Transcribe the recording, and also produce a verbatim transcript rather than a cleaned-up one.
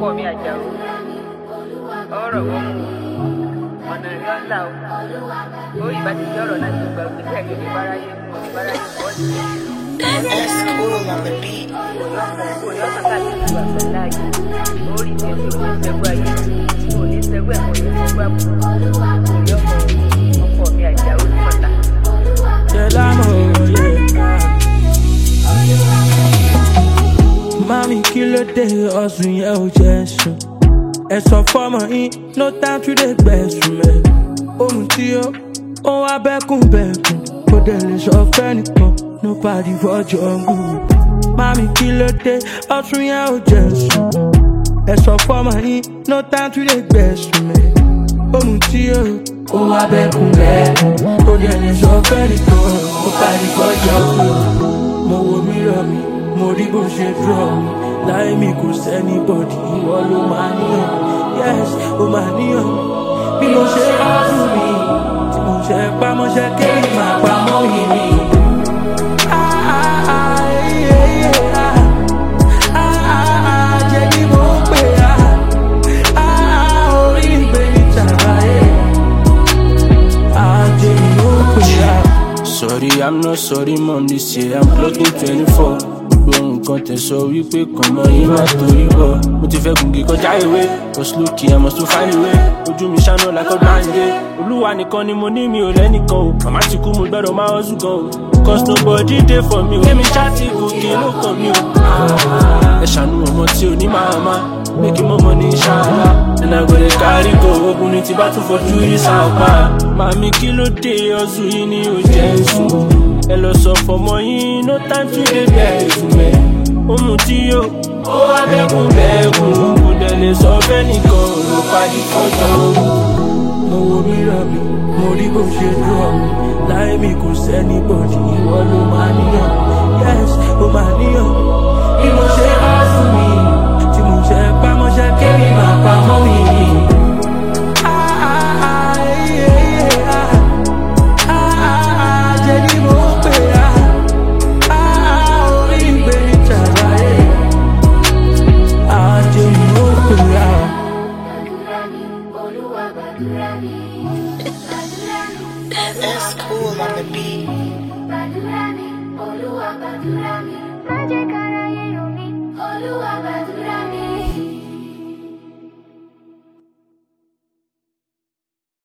ọkọ mi Àjàó ọ̀rọ̀ wọn mú ọ̀nà ìyọ́ńdà ó ìbá ti di ọ̀rọ̀ náà ti gbà òkè tẹ̀lé ní báráyé mú ní báráyé mú ọ́ sí That's cool on the beat. òyọ́ kàkà ti gbà pẹ̀lú láàyè orí ti ẹ̀sìn òní sẹ́gbẹ́ ayé òní sẹ́gbẹ́ ẹ̀kọ́ ní sẹ́gbẹ́ àbúrò òyọ́ ọkọ mi Àjàó ní mọ̀tà. Mami, kí ló dé ọ̀sùn yẹn ò jẹ́ sùn. Ẹ sọ fọ́mọ yín, no time to dey gbẹ̀sùn mẹ́. Ohun tí ó, ó wá bẹ́kùn bẹ́kùn. Kò dẹ̀ lè sọ fẹ́nìkan, nobody for jungle. Mami, kí ló dé ọ̀sùn yẹn ò jẹ́ sùn. Ẹ sọ fọ́mọ yín, no time to dey gbẹ̀sùn mẹ́. Ohun tí ó, ó wá bẹ́kùn bẹ́kùn. Kò dẹ̀ lè sọ fẹ́nìkan, nobody for jungle. Mo wo mirror mi, mo rí bó ṣe draw mi. Láì mi kò sẹ́nibọ̀dì, ìwọ ló máa níyàn. Yes, ó máa níyàn. Bí mo ṣe ọdún mi, tí mo ṣe pamọ́ṣẹ́ kéwì máa pamọ́ yìí mi. Jẹ́ kí mo pè á, orí ìgbé ní tàbáyé. Jẹ́ kí mo pè á. Sorry, I'm not sorry, mom, this year I'm plugging twenty-four. Gbogbo nǹkan tẹ̀sọ̀ wípé kàn mọ́ yín má torí bọ̀. Mo ti fẹ́ gùnkì kọjá ìwé, was lucky, I must find a way. Ojú mi ṣáná like Ọ̀gbándé. Olúwa nìkan ni mo ní, mi ò lẹ́nìkan o. Màmá ti kú, mo gbọ́dọ̀ máa hustle gan o. Cause nobody dey for me o. Kémi ṣáàtì gòkè ló kàn mí o. Ẹ ṣàánú ọmọ tí ò ní màmá. Make him more money, inshallah. And I go to carry go. Ogun ni ti bá tún fojú rí sáàpá. Màmí kí ló dé ọ̀sùn yìí ní ó jẹ́ sùn. Ẹ lọ sọ fọmọ yín, no time to dey bẹ̀rù mẹ́. Ohun tí yóò, ó wá bẹ́kùn bẹ́kùn. Kò dẹ̀ lè sọ fẹ́nìkan, ló pàdé fọ́jọ́. Mo wo mirror mi, mo rí bó ṣe draw mi. Láì mi kò sẹ́nibọ̀dì, ìwọ ló máa níyàn. Yes, ó máa níyàn. Bí mo ṣe ọ̀sùn mi, tí mo ṣe pamọ́ṣẹ́ kéwì máa pamọ́ mi. Jẹ́ kí mo pè á, orí ìgbé ní tàbáyé. Jẹ́ kí mo pè á. That's cool on the beat. Olúwa gbàdúrà mi, má jẹ́ káráyé yọ̀ mí, Olúwa gbàdúrà mi.